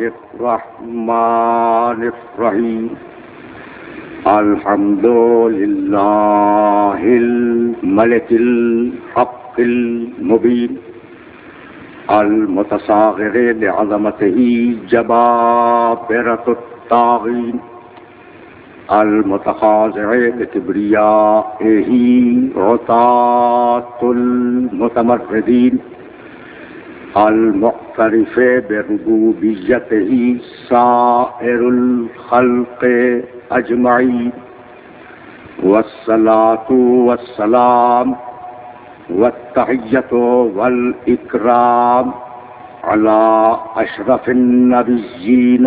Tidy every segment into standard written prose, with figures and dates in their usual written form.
الرحمن الرحیم الحمد للہ الملک الحق المبین المتصاغر لعظمتہ جبابرة الطاغین المتخاضع لكبريائه عتاة المتمردين المعترف بربوبيته سائر الخلق أجمعين والصلاة والسلام والتحية والإكرام على أشرف النبيين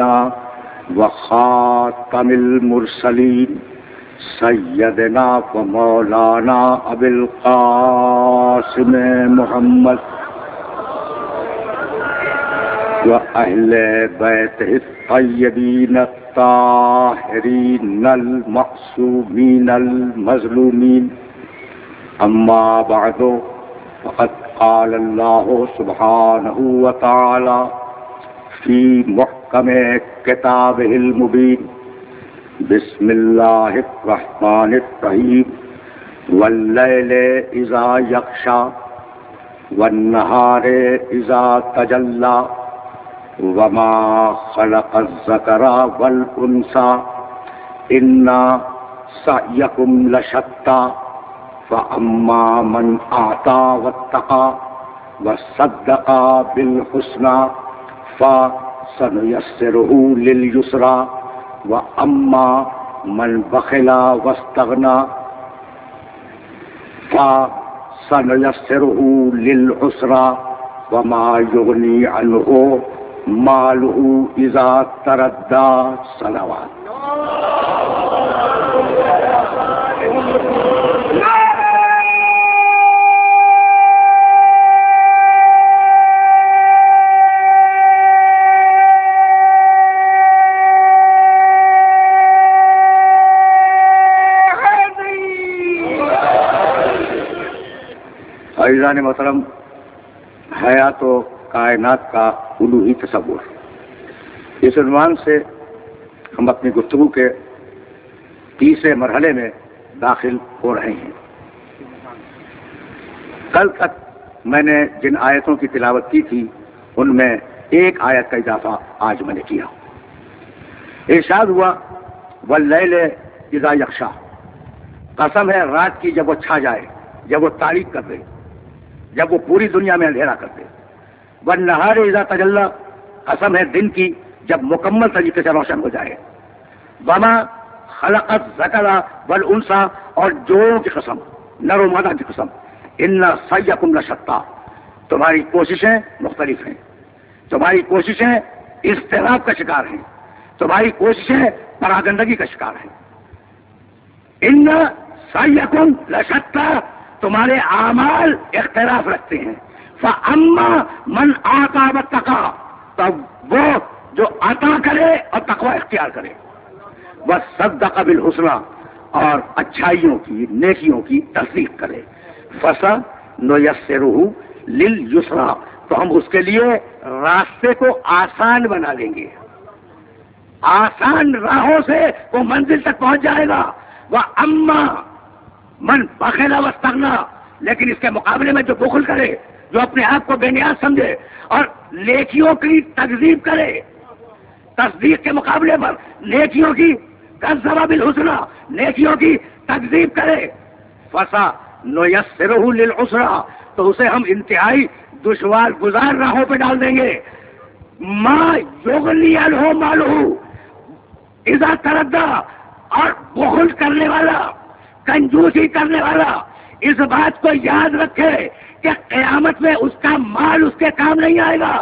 وخاتم المرسلین سیدنا و مولانا ابی القاسم محمد و اہل بیتہ الطیبین الطاہرین المعصومین المظلومین اما بعد فقد قال اللہ سبحانہ وتعالی فی محکم کتابہ المبین بسم اللہ الرحمن الرحیم واللیل اذا یغشی والنہار اذا تجلی وما خلق الذکر والانثی ان سعیکم لشتی فاما من اعطی واتقی وصدق بالحسنی فسنيسره لليسرى وأما من بخل واستغنى فسنيسره للعسرى وما يغني عنه ماله إذا تردى صلوات عزیزان محترم، حیات و کائنات کا الوہی تصور، اس عنوان سے ہم اپنی گفتگو کے تیسرے مرحلے میں داخل ہو رہے ہیں۔ کل تک میں نے جن آیتوں کی تلاوت کی تھی ان میں ایک آیت کا اضافہ آج میں نے کیا۔ ارشاد ہوا واللیل اذا یغشی، قسم ہے رات کی جب وہ چھا جائے، جب وہ تاریک کر دے، جب وہ پوری دنیا میں اندھیرا کر دے۔ والنہار اذا تجلی، قسم ہے دن کی جب مکمل طریقے سے روشن ہو جائے۔ وما خلق الذکر والانثی، اور جوڑوں کی قسم، نر و مادہ کی قسم۔ ان سعیکم لشتی، تمہاری کوششیں مختلف ہیں، تمہاری کوششیں اضطراب کا شکار ہیں، تمہاری کوششیں پراگندگی کا شکار ہیں۔ ان سعیکم لشتی، تمہارے اعمال اختلاف رکھتے ہیں۔ فاما من آتا واتقی، تب وہ جو عطا کرے اور تقوی اختیار کرے۔ وصدق بالحسنی، اور اچھائیوں کی نیکیوں کی تصدیق کرے۔ فسنیسرہ للیسری، تو ہم اس کے لیے راستے کو آسان بنا لیں گے، آسان راہوں سے وہ منزل تک پہنچ جائے گا۔ واما من بخل واستغنی، لیکن اس کے مقابلے میں جو بخل کرے، جو اپنے آپ کو بے نیاز سمجھے اور نیکیوں کی تکذیب کرے، تصدیق کے مقابلے پر نیکیوں کی کذب بالحسنی، نیکیوں کی تکذیب کرے، فسنیسرہ للعسری، تو اسے ہم انتہائی دشوار گزار راہوں پہ ڈال دیں گے۔ ما یغنی عنہ مالہ اذا تردی، اور بخل کرنے والا، کنجوسی کرنے والا اس بات کو یاد رکھے کہ قیامت میں اس کا مال اس کے کام نہیں آئے گا۔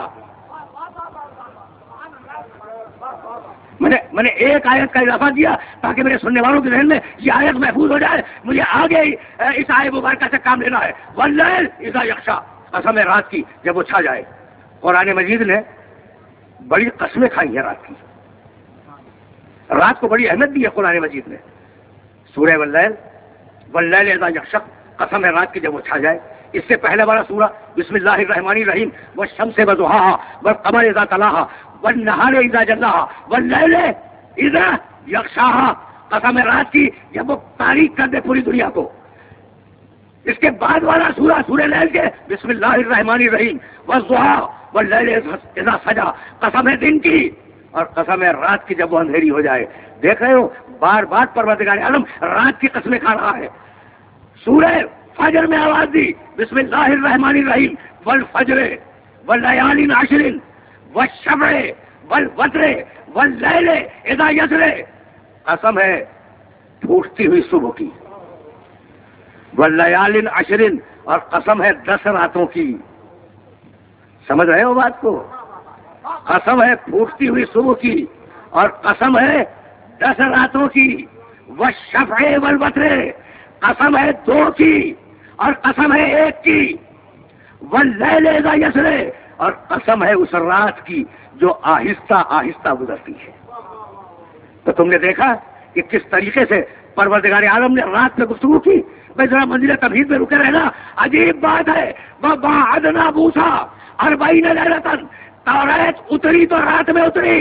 میں نے ایک آیت کا اضافہ کیا تاکہ میرے سننے والوں کے ذہن میں یہ آیت محفوظ ہو جائے، مجھے آگے اس آیت مبارکہ سے کام لینا ہے۔ واللیل اذا یغشی، قسم ہے رات کی جب وہ چھا جائے۔ قرآن مجید نے بڑی قسمیں کھائی ہیں رات کی، رات کو بڑی اہمیت دی ہے قرآن مجید نے۔ سورہ واللیل اذا یغشی، قسم ہے رات کی جب وہ چھا جائے۔ اس سے پہلے والا سورہ بسم اللہ الرحمن الرحیم والشمس وضحاها والقمر اذا تلاها والنہار اذا جلاها واللیل اذا یغشاها، قسم ہے رات کی جب وہ تاریک کر دے پوری دنیا کو۔ اس کے بعد والا سورہ لیل کے بسم اللہ الرحمن الرحیم والضحیٰ واللیل اذا سجا، قسم ہے دن کی اور قسم ہے رات کی جب وہ اندھیری ہو جائے۔ دیکھ رہے ہو بار بار پروردگار عالم رات کی قسمیں کھا رہا ہے۔ سورہ فجر میں آواز دی بسم اللہ الرحمن الرحیم والفجر واللیال عشر والشفع والوتر واللیل اذا یسر، قسم ہے پھوٹتی ہوئی صبح کی، واللیال عشر اور قسم ہے 10 راتوں کی۔ سمجھ رہے ہو بات کو؟ قسم ہے پھوٹتی ہوئی صبح کی اور قسم ہے 10 راتوں کی، والشفع والوتر قسم ہے 2 کی اور قسم ہے 1 کی، واللیل اذا یسر اور قسم ہے اس رات کی جو آہستہ آہستہ گزرتی ہے۔ تو تم نے دیکھا کہ کس طریقے سے پروردگار عالم نے رات میں گفتگو کی۔ میں ذرا منزل تمہید میں رکے رہنا، عجیب بات ہے۔ وَوَاعَدْنَا مُوسَىٰ 40 لَيْلَةً، توریت اتری تو رات میں اتری،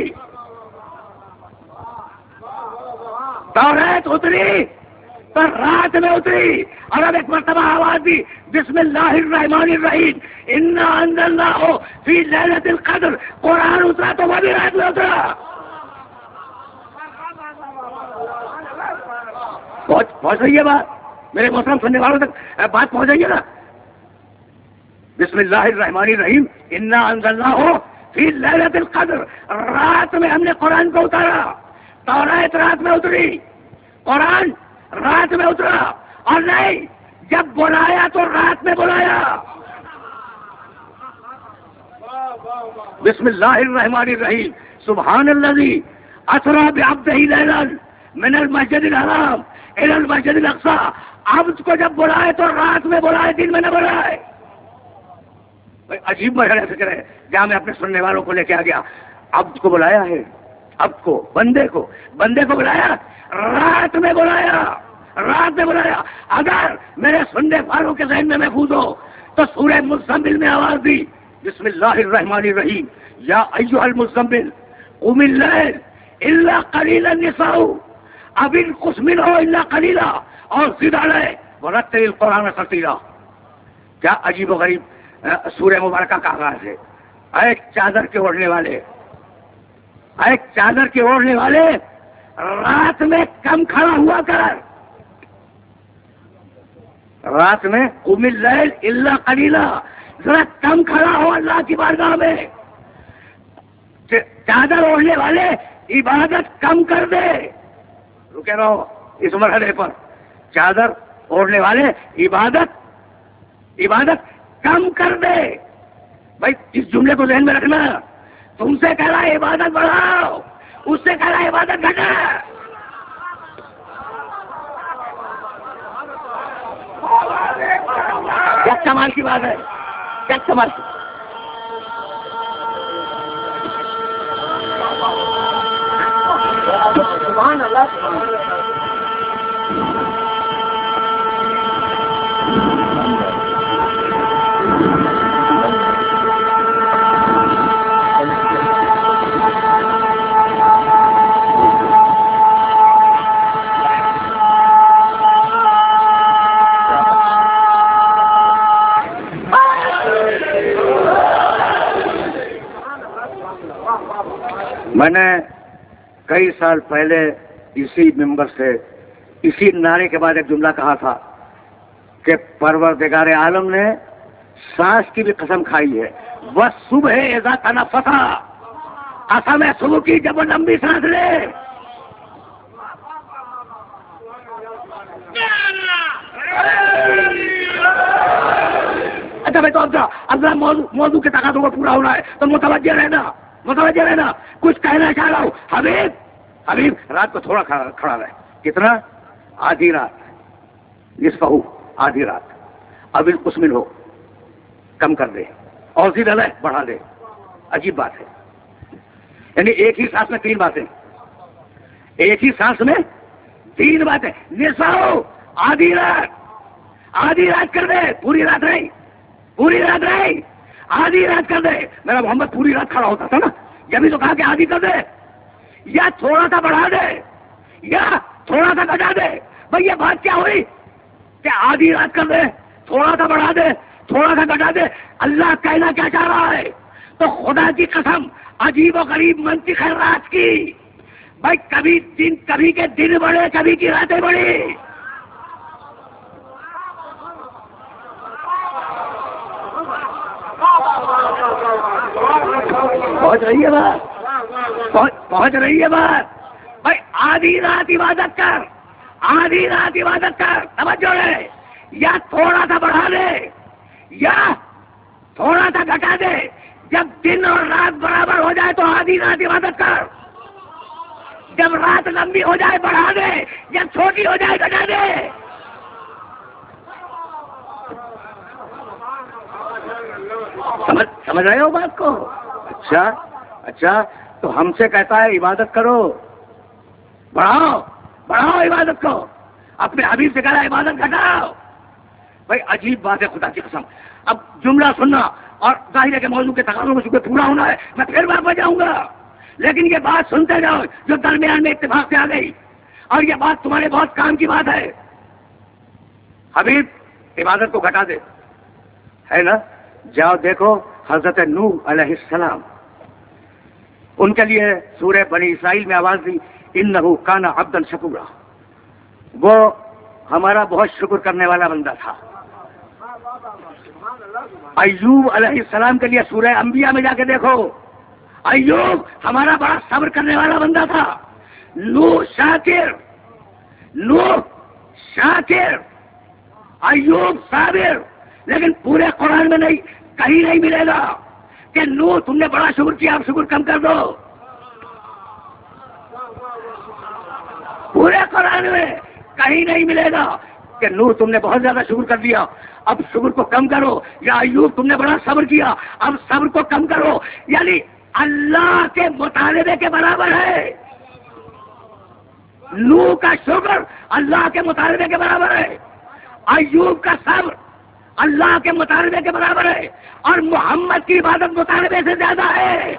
توریت اتری تو رات میں اتری، اور اب ایک مرتبہ آواز دی بسم اللہ الرحمن الرحیم انا انزلناہ فی لیلۃ القدر، قرآن اترا تو وہ بھی رات میں اترا۔ پہنچ رہی ہے بات میرے محترم سننے والوں تک؟ بات پہنچ رہی ہے نا؟ بسم اللہ الرحمن الرحیم انا انزلناہ فی لیلۃ القدر، رات میں ہم نے قرآن کو اتارا، توریت رات میں اتری، قرآن رات میں اترا، اور نہیں جب بلایا تو رات میں بلایا۔ بسم اللہ الرحمن الرحیم سبحان الذی اسری بعبدہ لیلا من المسجد الحرام الی المسجد الاقصی، عبد کو جب بلائے تو رات میں بلائے، دن میں نہ بلائے۔ عجیب مرحلہ فکر ہے جہاں میں اپنے سننے والوں کو لے کے آ گیا۔ عبد کو بلایا ہے، عبد کو، بندے کو بلایا، رات میں بلایا، رات میں بلایا۔ اگر میرے سننے والوں کے ذہن میں محفوظ ہو تو سورہ مزمل میں آواز دی بسم اللہ الرحمن الرحیم یا ایھا المزمل قم اللیل الا قلیلا نصفہ اب انقص منہ الا قلیلا اور زد علیہ ورتل القرآن ترتیلا۔ کیا عجیب و غریب سورہ مبارکہ کا آغاز ہے۔ ایک چادر کے اوڑھنے والے، ایک چادر کے اوڑھنے والے، رات میں کم کھڑا ہوا کر، رات میں قم اللیل الا قلیلا، ذرا کم کھڑا ہو اللہ کی بارگاہ میں۔ چادر اوڑھنے والے عبادت کم کر دے، رکے رہو اس مرحلے پر۔ چادر اوڑھنے والے عبادت کم کر دے۔ بھائی اس جملے کو ذہن میں رکھنا، تم سے کہہ رہا ہے عبادت بڑھاؤ، اس سے کہہ رہا ہے عبادت گھٹا۔ کیا کمال کی بات ہے، کیا کمال کی۔ سبحان اللہ، سبحان اللہ۔ میں نے کئی سال پہلے اسی ممبر سے اسی نعرے کے بعد ایک جملہ کہا تھا کہ پروردگار عالم نے سانس کی بھی قسم کھائی ہے، وَالصُّبْحِ اِذَا تَنَفَّسَ، قسم ہے صبح کی جب وہ لمبی سانس لے۔ اچھا بھائی، تو اب موضوع کے تقاضوں کو پورا ہونا ہے تو متوجہ رہنا، کچھ کہنا چاہ رہا ہوں۔ حبیب رات کو تھوڑا کھڑا رہے، کتنا؟ آدھی رات، نصفہ، آدھی رات، اب انقص منہ کم کر دے، اور زد علیہ بڑھا دے۔ عجیب بات ہے، یعنی ایک ہی سانس میں 3 باتیں، ایک ہی سانس میں 3 باتیں۔ نصفہ، آدھی رات کر دے، پوری رات نہیں، آدھی رات کر دے۔ میرا محمد پوری رات کھڑا ہوتا تھا نا، یہ بھی تو کہا کہ آدھی کر دے، یا تھوڑا سا بڑھا دے یا تھوڑا سا گھٹا دے. بھائی یہ بات کیا ہوئی کہ آدھی رات کر دے، تھوڑا سا بڑھا دے، تھوڑا سا گھٹا دے؟ اللہ کہنا کیا چاہ رہا ہے؟ تو خدا کی قسم عجیب و غریب منطق ہے رات کی. بھائی کبھی کے دن بڑے، کبھی کی راتیں بڑی. پہنچ رہی ہے بات؟ پہنچ رہی ہے بات؟ بھائی آدھی رات عبادت کر، آدھی رات عبادت کر، توجہ ہے، یا تھوڑا سا بڑھا دے یا تھوڑا سا گھٹا دے. جب دن اور رات برابر ہو جائے تو آدھی رات عبادت کر. جب رات لمبی ہو جائے بڑھا دے، جب چھوٹی ہو جائے گھٹا دے. سمجھ رہے ہو بات کو؟ اچھا تو ہم سے کہتا ہے عبادت کرو، بڑھاؤ عبادت کو. اپنے حبیب سے کہہ رہا ہے عبادت گھٹاؤ. بھائی عجیب بات ہے خدا کی قسم. اب جملہ سننا اور ظاہر ہے کہ موضوع کے تقاضوں میں چونکہ پورا ہونا ہے میں پھر واپس جاؤں گا، لیکن یہ بات سنتے جاؤ جو درمیان میں اتفاق سے آ گئی، اور یہ بات تمہارے بہت کام کی بات ہے. حبیب عبادت کو گھٹا دے، ہے نا؟ جاؤ دیکھو حضرت نوح علیہ السلام، ان کے لیے سورہ بنی اسرائیل میں آواز دی انہ کان عبدا شکورا، وہ ہمارا بہت شکر کرنے والا بندہ تھا. ایوب علیہ السلام کے لیے سورہ انبیاء میں جا کے دیکھو، ایوب ہمارا بڑا صبر کرنے والا بندہ تھا. نوح شاکر، ایوب صابر. لیکن پورے قرآن میں نہیں، کہیں نہیں ملے گا کہ نوح تم نے بڑا شکر کیا اب شکر کم کر دو. پورے قرآن میں کہیں نہیں ملے گا کہ نوح تم نے بہت زیادہ شکر کر دیا اب شکر کو کم کرو، یا ایوب تم نے بڑا صبر کیا اب صبر کو کم کرو. یعنی اللہ کے مطالبے کے برابر ہے. نوح کا شکر اللہ کے مطالبے کے برابر ہے، ایوب کا صبر اللہ کے مطالبے کے برابر ہے، اور محمد کی عبادت مطالبے سے زیادہ ہے.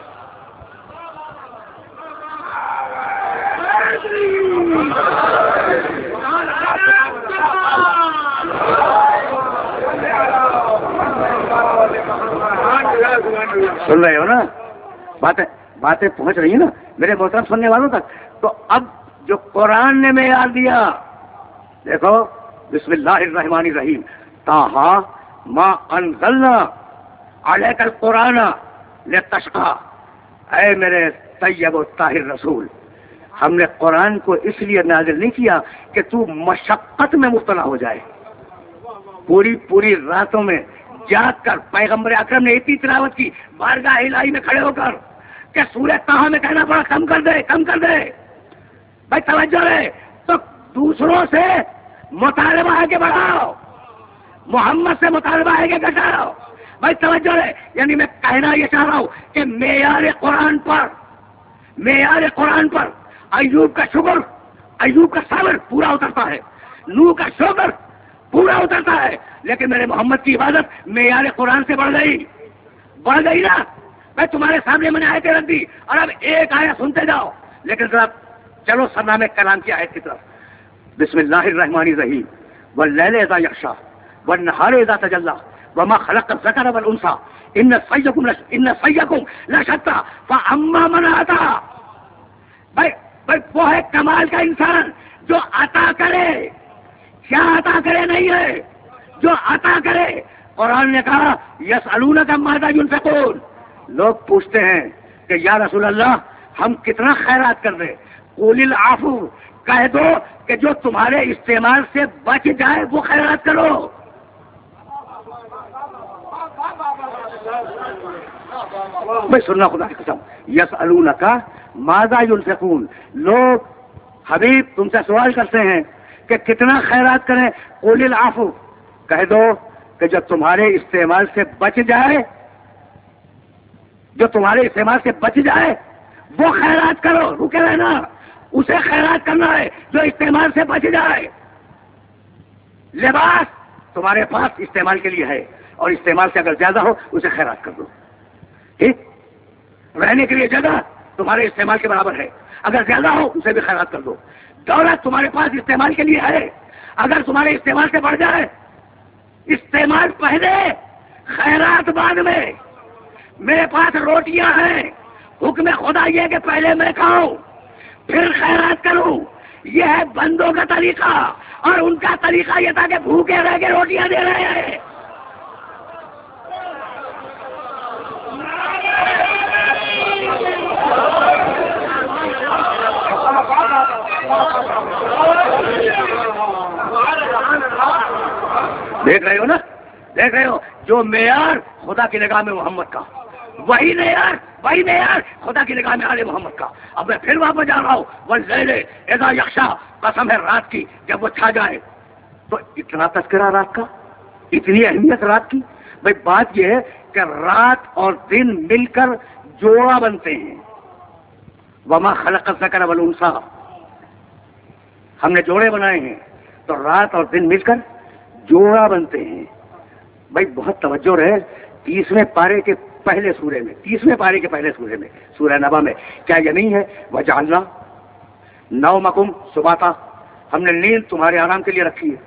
سن رہے ہو نا؟ باتیں پہنچ رہی ہیں نا میرے محترم سننے والوں تک؟ تو اب جو قرآن نے معیار دیا دیکھو، بسم اللہ الرحمن الرحیم، طٰہٰ ما انزلنا علیک القرآن لتشقی. اے میرے طیب و طاہر رسول، ہم نے قرآن کو اس لیے نازل نہیں کیا کہ تو مشقت میں مبتلا ہو جائے. پوری راتوں میں جاگ کر پیغمبر اکرم نے اتنی تلاوت کی بارگاہ الہی میں کھڑے ہو کر کہ سورہ طٰہٰ میں کہنا پڑا کم کر دے. بھائی توجہ رہے تو دوسروں سے مطالبہ ہے کہ بڑھاؤ، محمد سے مطالبہ ہے کہ گھٹاؤ. بھائی توجہ رہے، یعنی میں کہنا یہ چاہ رہا ہوں کہ معیار قرآن پر ایوب کا شکر، ایوب کا صبر پورا اترتا ہے، نوح کا شکر پورا اترتا ہے. لیکن میرے محمد کی عبادت معیار قرآن سے بڑھ گئی نا. میں تمہارے سامنے میں نے آیتیں رکھ دی اور اب ایک آیت سنتے جاؤ. لیکن ذرا چلو سرنامے کلام کی آیت کی طرف. بسم اللہ الرحمن الرحیم، واللیل اذا یغشی والنہار اذا تجلی وما خلق الذکر والانثی ان سعیکم لشتی فاما من آتی. بھائی وہ ہے کمال کا انسان جو عطا کرے، کیا عطا کرے نہیں ہے، جو عطا کرے. قرآن نے کہا یسألونک ماذا ینفقون، لوگ پوچھتے ہیں کہ یا رسول اللہ ہم کتنا خیرات کر دیں. قول العفو، کہہ دو کہ جو تمہارے استعمال سے بچ جائے وہ خیرات کرو. میں سننا خدا کی قسم، یسألونک ماذا ینفقون، لوگ حبیب تم سے سوال کرتے ہیں کہ کتنا خیرات کریں. قول العفو، کہہ دو کہ جو تمہارے استعمال سے بچ جائے، وہ خیرات کرو. رکے رہنا، اسے خیرات کرنا ہے جو استعمال سے بچ جائے. لباس تمہارے پاس استعمال کے لیے ہے اور استعمال سے اگر زیادہ ہو اسے خیرات کر دو. ٹھیک؟ رہنے کے لیے جگہ تمہارے استعمال کے برابر ہے، اگر زیادہ ہو اسے بھی خیرات کر دو۔ دولت تمہارے پاس استعمال کے لیے ہے، اگر تمہارے استعمال سے بڑھ جائے، استعمال پہلے خیرات بعد میں۔ میرے پاس روٹیاں ہیں، حکم خدا یہ کہ پہلے میں کھاؤں پھر خیرات کروں، یہ ہے بندوں کا طریقہ، اور ان کا طریقہ یہ تھا کہ بھوکے رہ کے روٹیاں دے رہے ہیں۔ دیکھ رہے ہو نا، دیکھ رہے ہو، جو معیار خدا کی نگاہ میں محمد کا، وہی معیار خدا کی نگاہ میں آل محمد کا۔ اب میں پھر واپس جا رہا ہوں، واللیل اذا یغشا، قسم ہے رات کی جب وہ چھا جائے۔ تو اتنا تذکرہ رات کا، اتنی اہمیت رات کی۔ بھائی بات یہ ہے کہ رات اور دن مل کر جوڑا بنتے ہیں۔ وما خلق الذکر والانثی، ہم نے جوڑے بنائے ہیں، تو رات اور دن مل کر جوڑا بنتے ہیں۔ بھائی بہت توجہ رہے، 30ویں پارے کے پہلے سورے میں، 30ویں پارے کے پہلے سورے میں، سورہ نبا میں کیا یہ نہیں ہے وجعلنا نومکم سباتا، ہم نے نیند تمہارے آرام کے لیے رکھی ہے۔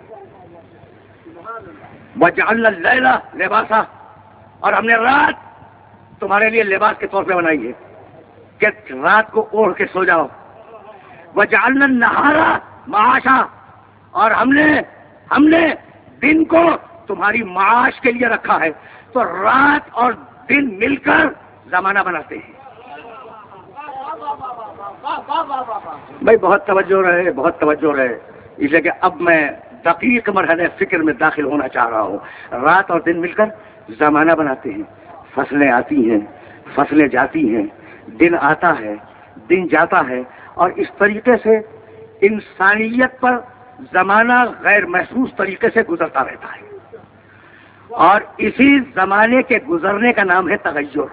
وجعلنا اللیل لباسا، اور ہم نے رات تمہارے لیے لباس کے طور پہ بنائی ہے کہ رات کو اوڑھ کے سو جاؤ۔ وجعلنا النہار معاشا، اور ہم نے دن کو تمہاری معاش کے لیے رکھا ہے۔ تو رات اور دن مل کر زمانہ بناتے ہیں۔ بھائی بہت توجہ رہے، بہت توجہ رہے، اس لیے کہ اب میں دقیق مرحلے فکر میں داخل ہونا چاہ رہا ہوں۔ رات اور دن مل کر زمانہ بناتے ہیں، فصلیں آتی ہیں، فصلیں جاتی ہیں، دن آتا ہے، دن جاتا ہے، اور اس طریقے سے انسانیت پر زمانہ غیر محسوس طریقے سے گزرتا رہتا ہے، اور اسی زمانے کے گزرنے کا نام ہے تغیر۔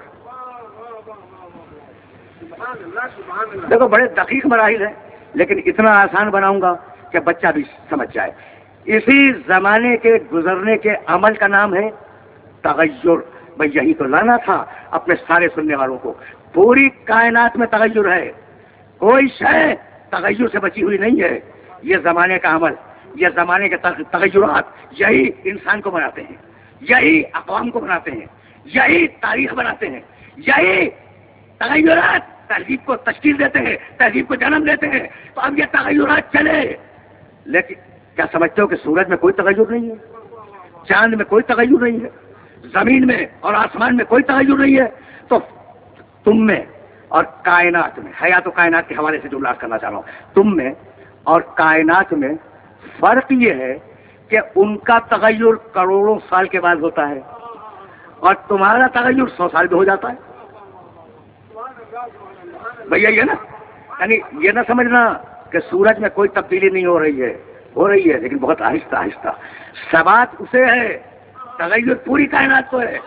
دیکھو بڑے دقیق مراحل ہیں، لیکن اتنا آسان بناؤں گا کہ بچہ بھی سمجھ جائے۔ اسی زمانے کے گزرنے کے عمل کا نام ہے تغیر۔ بھئی یہی تو لانا تھا اپنے سارے سننے والوں کو۔ پوری کائنات میں تغیر ہے، کوئی شے تغیر سے بچی ہوئی نہیں ہے۔ یہ زمانے کا عمل، یہ زمانے کے تغیرات، یہی انسان کو بناتے ہیں، یہی اقوام کو بناتے ہیں، یہی تاریخ بناتے ہیں، یہی تغیرات تہذیب کو تشکیل دیتے ہیں، تہذیب کو جنم دیتے ہیں۔ تو اب یہ تغیرات چلے، لیکن کیا سمجھتے ہو کہ سورج میں کوئی تغیر نہیں ہے، چاند میں کوئی تغیر نہیں ہے، زمین میں اور آسمان میں کوئی تغیر نہیں ہے؟ تو تم میں اور کائنات میں، حیات و کائنات کے حوالے سے جو بات کرنا چاہ رہا ہوں، تم میں اور کائنات میں فرق یہ ہے کہ ان کا تغیر کروڑوں سال کے بعد ہوتا ہے، اور تمہارا تغیر 100 سال میں ہو جاتا ہے۔ بھیا یہ نا، یعنی یہ نہ سمجھنا کہ سورج میں کوئی تبدیلی نہیں ہو رہی ہے، ہو رہی ہے، لیکن بہت آہستہ آہستہ۔ ثبات اسے ہے، تغیر پوری کائنات کو ہے۔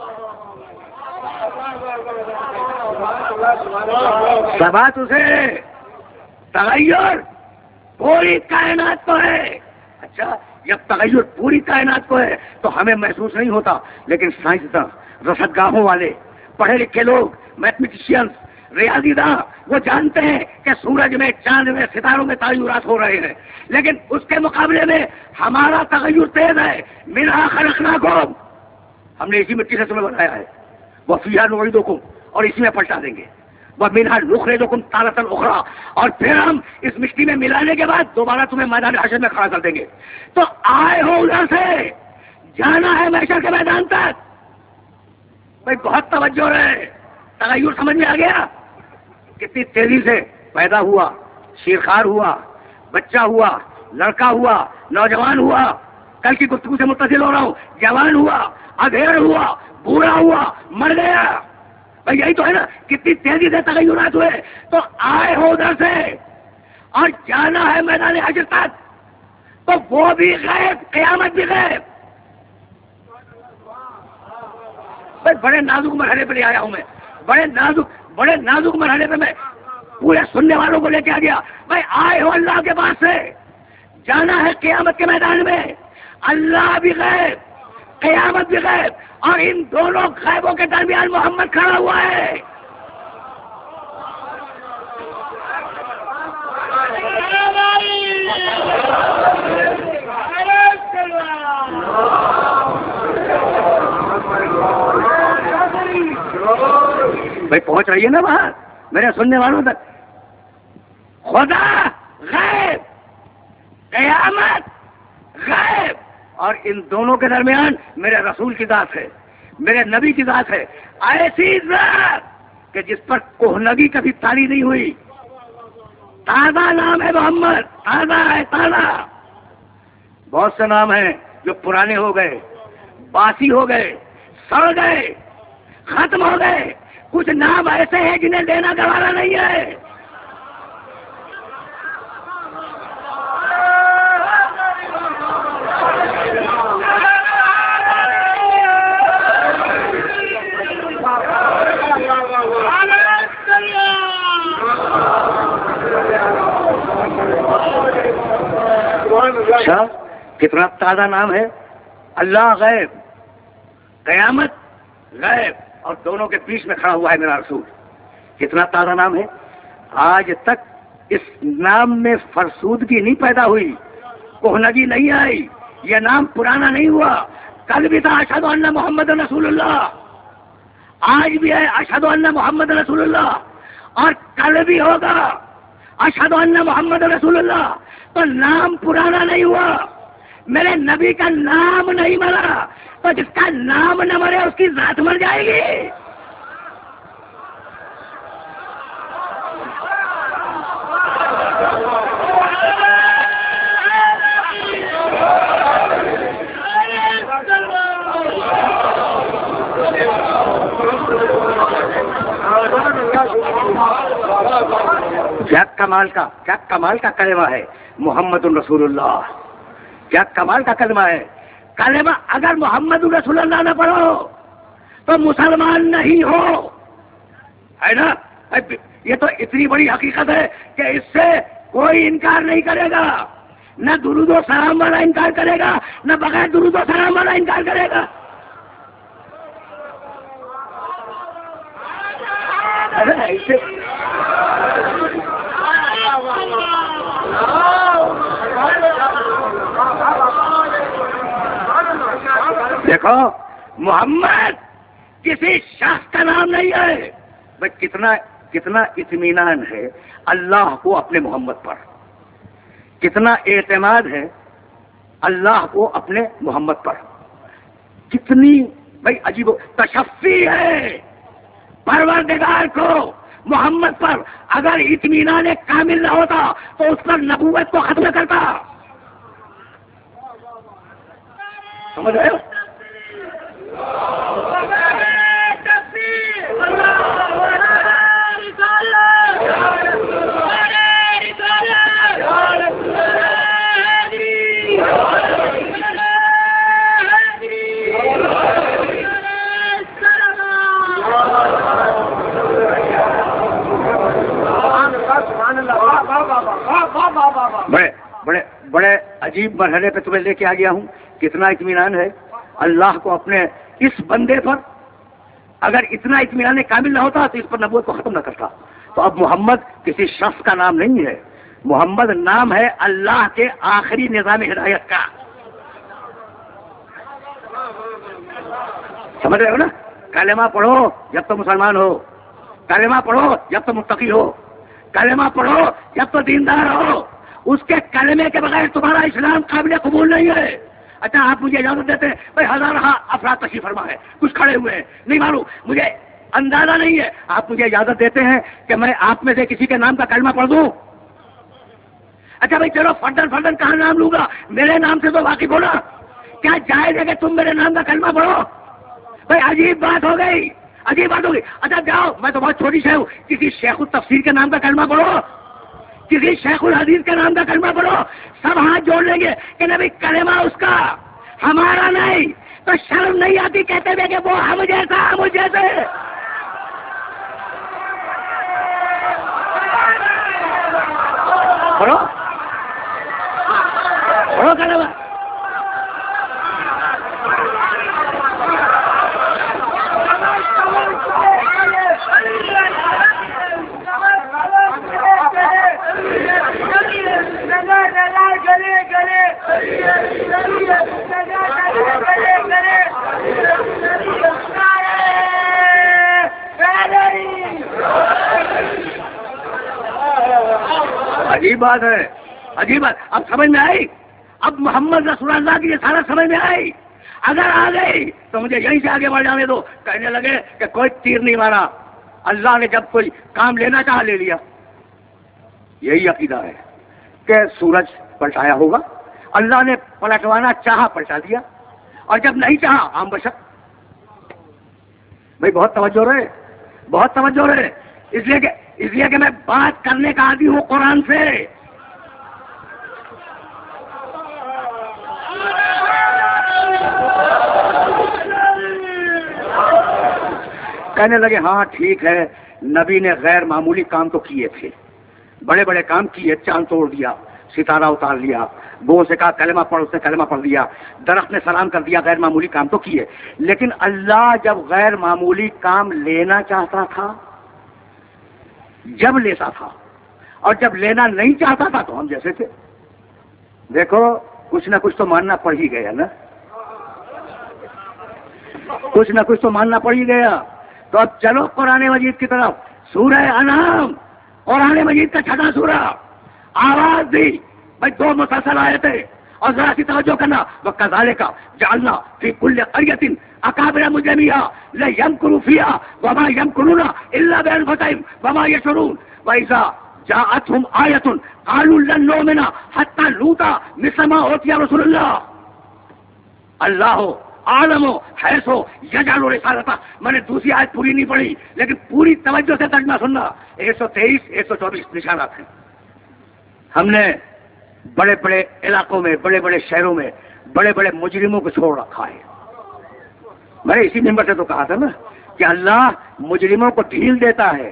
ثبات اسے ہے، تغیر پوری کائنات کو ہے۔ اچھا، جب تغیر پوری کائنات کو ہے تو ہمیں محسوس نہیں ہوتا، لیکن سائنسداں، رصدگاہوں والے، پڑھے لکھے لوگ، میتھمیٹیشینز، ریاضی داں، وہ جانتے ہیں کہ سورج میں، چاند میں، ستاروں میں تغیرات ہو رہے ہیں، لیکن اس کے مقابلے میں ہمارا تغیر تیز ہے۔ منہا خلقناکم، ہم نے اسی مٹی سے تمہیں بنایا ہے، وفیہا نعیدکم، اور اسی میں پلٹا دیں گے، ومنہا نخرجکم تارۃ اخری، اور پھر ہم اس مٹی میں ملانے کے بعد دوبارہ تمہیں میدان حشر میں کھڑا کر دیں گے۔ تو آئے ہو ادھر سے، جانا ہے محشر کے میدان تک۔ بھائی بہت توجہ رہے، تغیر سمجھ میں آ گیا؟ کتنی تیزی سے پیدا ہوا، شیرخوار ہوا، بچہ ہوا، لڑکا ہوا، نوجوان ہوا، کل کی گفتگو سے متصل ہو رہا ہوں، جوان ہوا، ادھیڑ ہوا، بوڑھا ہوا، مر گیا۔ بھائی یہی تو ہے نا، کتنی تیزی سے تغیرات ہوئے۔ تو آئے ہو ادھر سے اور جانا ہے میدان حشر تک، تو وہ بھی غیب، قیامت بھی غیب۔ بھائی بڑے نازک مرحلے پہ لے آیا ہوں میں، بڑے نازک مرحلے پہ میں پورے سننے والوں کو لے کے آ گیا۔ بھائی آئے ہو اللہ کے پاس سے، جانا ہے قیامت کے میدان میں۔ اللہ بھی غیب، قیامت بھی غیب، اور ان دونوں غیبوں کے درمیان محمد کھڑا ہوا ہے۔ بھائی پہنچ رہی ہے نا بات میرے سننے والوں تک؟ خدا غیب، قیامت غیب، اور ان دونوں کے درمیان میرے رسول کی ذات ہے، میرے نبی کی ذات ہے، ایسی ذات کہ جس پر کوہنگی کبھی تاری نہیں ہوئی۔ تازہ نام ہے محمد، تازہ ہے، تازہ۔ بہت سے نام ہیں جو پرانے ہو گئے، باسی ہو گئے، سڑ گئے، ختم ہو گئے۔ کچھ نام ایسے ہیں جنہیں لینا گوارا نہیں ہے۔ اچھا، کتنا تازہ نام ہے! اللہ غیب، قیامت غیب، اور دونوں کے بیچ میں کھڑا ہوا ہے میرا رسول۔ کتنا تازہ نام ہے! آج تک اس نام میں فرسودگی نہیں پیدا ہوئی، کوہنگی نہیں آئی، یہ نام پرانا نہیں ہوا۔ کل بھی تھا اشہد ان محمد رسول اللہ، آج بھی ہے اشہد ان محمد رسول اللہ، اور کل بھی ہوگا اشہد ان محمد رسول اللہ۔ تو نام پرانا نہیں ہوا، میرے نبی کا نام نہیں مرا، تو جس کا نام نہ مرے اس کی ذات مر جائے گی۔ کیا کمال کا کلمہ ہے محمد رسول اللہ، کیا کمال کا کلمہ ہے۔ کلمہ اگر محمد رسول اللہ نہ پڑھو تو مسلمان نہیں ہو، ہے نا؟ یہ تو اتنی بڑی حقیقت ہے کہ اس سے کوئی انکار نہیں کرے گا، نہ درود و سلام والا انکار کرے گا، نہ بغیر درود و سلام والا انکار کرے گا۔ دیکھو، محمد کسی شخص کا نام نہیں ہے۔ بھائی کتنا اطمینان ہے اللہ کو اپنے محمد پر، کتنا اعتماد ہے اللہ کو اپنے محمد پر، کتنی بھائی عجیب تشفی ہے پروردگار کو محمد پر۔ اگر اطمینان کامل نہ ہوتا تو اس پر نبوت کو ختم کرتا۔ سمجھ رہے ہو؟ بڑے عجیب مرحلے پہ تمہیں لے کے آ گیا ہوں۔ کتنا اطمینان ہے اللہ کو اپنے اس بندے پر۔ اگر اتنا اطمینان کامل نہ ہوتا تو اس پر نبوت کو ختم نہ کرتا۔ تو اب محمد کسی شخص کا نام نہیں ہے، محمد نام ہے اللہ کے آخری نظام ہدایت کا۔ سمجھ رہے ہو نا؟ کلمہ پڑھو جب تو مسلمان ہو، کلمہ پڑھو جب تو متقی ہو، کلمہ پڑھو جب تو دیندار ہو۔ اس کے کلمے کے بغیر تمہارا اسلام قابل قبول نہیں ہے۔ اچھا، آپ مجھے اجازت دیتے ہیں؟ بھائی ہزارہ افراد تشریف فرما ہے، کچھ کھڑے ہوئے ہیں، نہیں معلوم، مجھے اندازہ نہیں ہے۔ آپ مجھے اجازت دیتے ہیں کہ میں آپ میں سے کسی کے نام کا کلمہ پڑھ دوں؟ اچھا بھائی چلو، فردن کہاں نام لوں گا؟ میرے نام سے تو واقف ہو نا۔ کیا جائز ہے کہ تم میرے نام کا کلمہ پڑھو؟ بھائی عجیب بات ہو گئی، عجیب بات ہو گئی۔ اچھا جاؤ، میں تو بہت چھوٹی شے ہوں، کسی شیخ التفسیر کے نام کا کلمہ پڑھو، کسی شیخ الحدیث کے نام کا کلمہ پڑھو۔ سب ہاتھ جوڑ لیں گے کہ نبی کلمہ اس کا، ہمارا نہیں۔ تو شرم نہیں آتی کہتے ہوئے کہ وہ ہم جیسا، ہم جیسے؟ پڑھو پڑھو کلمہ۔ عجیب بات ہے، عجیب بات. اب سمجھ میں آئی؟ اب محمد رسول اللہ کی یہ سارا سمجھ میں آئی؟ اگر آ گئی تو مجھے یہیں سے آگے بڑھ جانے دو. کہنے لگے کہ کوئی تیر نہیں مارا، اللہ نے جب کوئی کام لینا چاہا لے لیا. یہی عقیدہ ہے کہ سورج پلٹایا ہوگا، اللہ نے پلٹوانا چاہا پلٹا دیا، اور جب نہیں چاہا عام بشر. بھائی بہت توجہ رہے، بہت توجہ رہے. اس لیے کہ میں بات کرنے کا عادی ہوں قرآن سے. کہنے لگے ہاں ٹھیک ہے، نبی نے غیر معمولی کام تو کیے تھے، بڑے بڑے کام کیے، چاند توڑ دیا، ستارہ اتار لیا، گو سے کہا کلمہ پڑھ، اس نے کلمہ پڑھ دیا، درخت نے سلام کر دیا، غیر معمولی کام تو کیے. لیکن اللہ جب غیر معمولی کام لینا چاہتا تھا، جب لیتا تھا، اور جب لینا نہیں چاہتا تھا تو ہم جیسے تھے. دیکھو کچھ نہ کچھ تو ماننا پڑ ہی گیا نا، کچھ نہ کچھ تو ماننا پڑ ہی گیا. تو اب چلو قرآن مجید کی طرف. سورہ انعام قرآن مجید کا 6واں سورہ. آواز دی بھائی، 2 مسلسل آئے تھے، اور ذرا سی توجہ کرنا. وَكَذَلِكَ جَعَلْنَا فِي كُلِّ قَرْيَةٍ أَكَابِرَ مُجْرِمِيهَا لِيَمْكُرُوا فِيهَا وَمَا يَمْكُرُونَ إِلَّا بِأَنفُسِهِمْ وَمَا يَشْعُرُونَ وَإِذَا جَاءَتْهُمْ آيَةٌ قَالُوا لَن نُّؤْمِنَ حَتَّىٰ نُؤْتَىٰ مِثْلَ مَا أُوتِيَ رُسُلُ اللَّهِ اللہ عالم حیث یجعل رسالتہ. میں نے دوسری آیت پوری نہیں پڑھی، لیکن پوری توجہ سے ترجمہ سننا. 123 124 نشانات ہیں. ہم نے بڑے بڑے علاقوں میں، بڑے بڑے شہروں میں بڑے بڑے مجرموں کو چھوڑ رکھا ہے. میں نے اسی ممبر سے تو کہا تھا نا کہ اللہ مجرموں کو ڈھیل دیتا ہے،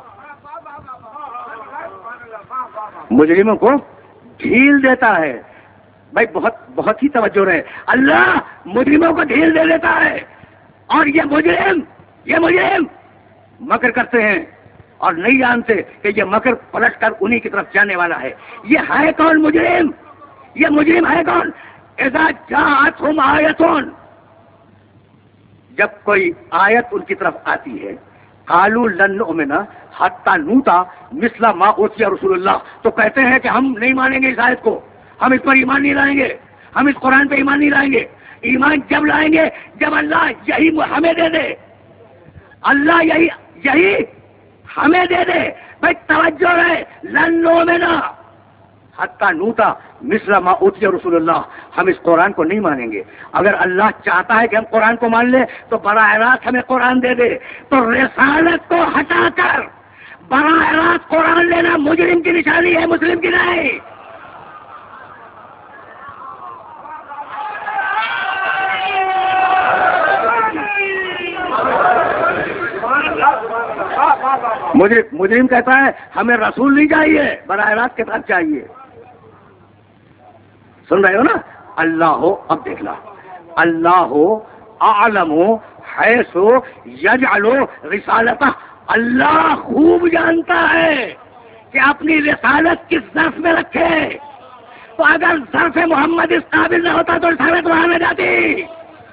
مجرموں کو ڈھیل دیتا ہے. بھائی بہت ہی توجہ رہے. اللہ مجرموں کو ڈھیل دے دیتا ہے، اور یہ مجرم مکر کرتے ہیں اور نہیں جانتے کہ یہ مکر پلٹ کر انہی کی طرف جانے والا ہے. یہ ہے کون مجرم؟ یہ مجرم ہے کون؟ اذا جاءتہم آیۃ، جب کوئی آیت ان کی طرف آتی ہے، قالوا لن نؤمن حتی نؤتى مثل ما اوتی رسول اللہ، تو کہتے ہیں کہ ہم نہیں مانیں گے اس آیت کو، ہم اس پر ایمان نہیں لائیں گے، ہم اس قرآن پہ ایمان نہیں لائیں گے. ایمان جب لائیں گے جب اللہ یہی ہمیں دے دے، اللہ یہی ہمیں دے دے. بھائی توجہ رہے. لن نؤمن حتی نؤتى مثل ما اوتی رسول اللہ، ہم اس قرآن کو نہیں مانیں گے. اگر اللہ چاہتا ہے کہ ہم قرآن کو مان لیں تو براہ راست ہمیں قرآن دے دے. تو رسالت کو ہٹا کر براہ راست قرآن لینا مجرم کی نشانی ہے، مسلم کی نہیں. مجرم کہتا ہے ہمیں رسول نہیں چاہیے، براہ راست کے ساتھ چاہیے. سن رہے ہو نا؟ اللہ ہو، اب دیکھنا، اللہ ہو اعلم حیث یجعل رسالتہ. اللہ خوب جانتا ہے کہ اپنی رسالت کس ظرف میں رکھے. تو اگر ظرف محمد اس قابل نہ ہوتا تو رسالت وہاں نہ جاتی.